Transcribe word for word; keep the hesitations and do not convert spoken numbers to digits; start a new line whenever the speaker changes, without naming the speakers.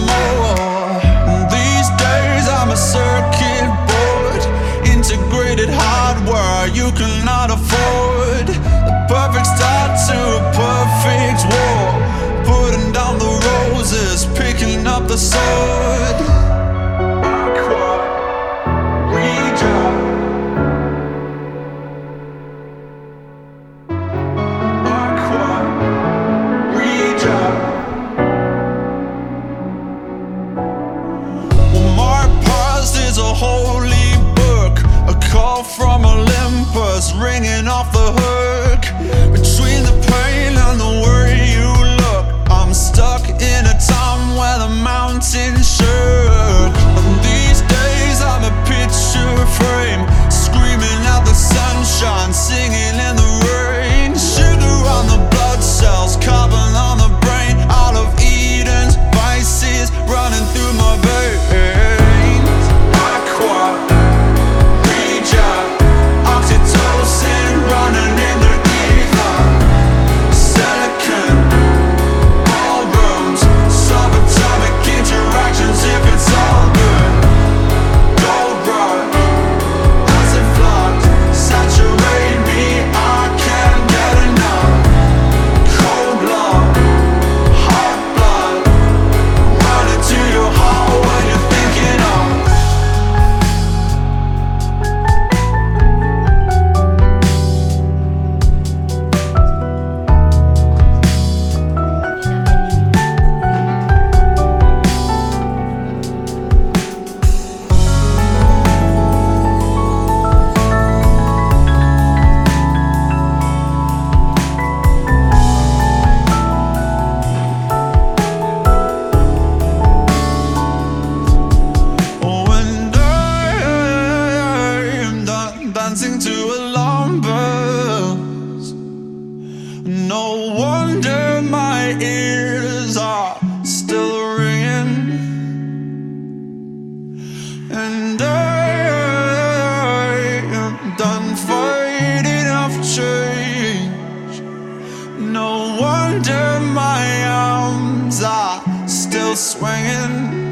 more. These days I'm a circuit board, integrated hardware you cannot afford. The perfect start to a perfect war, putting down the roses, picking up the sword. Aqua, Reader. Is a holy book, a call from Olympus, ringing off the hook. Between the pain and the way you look, I'm stuck in a time where the mountains shook. And these days I'm a picture frame, screaming at the sunshine, singing in the rain. Sugar on the blood cells, carbon on the brain, out of Eden's vices running through my veins. Dancing to alarm bells, no wonder my ears are still ringing. And I am done fighting off change. No wonder my arms are still swinging.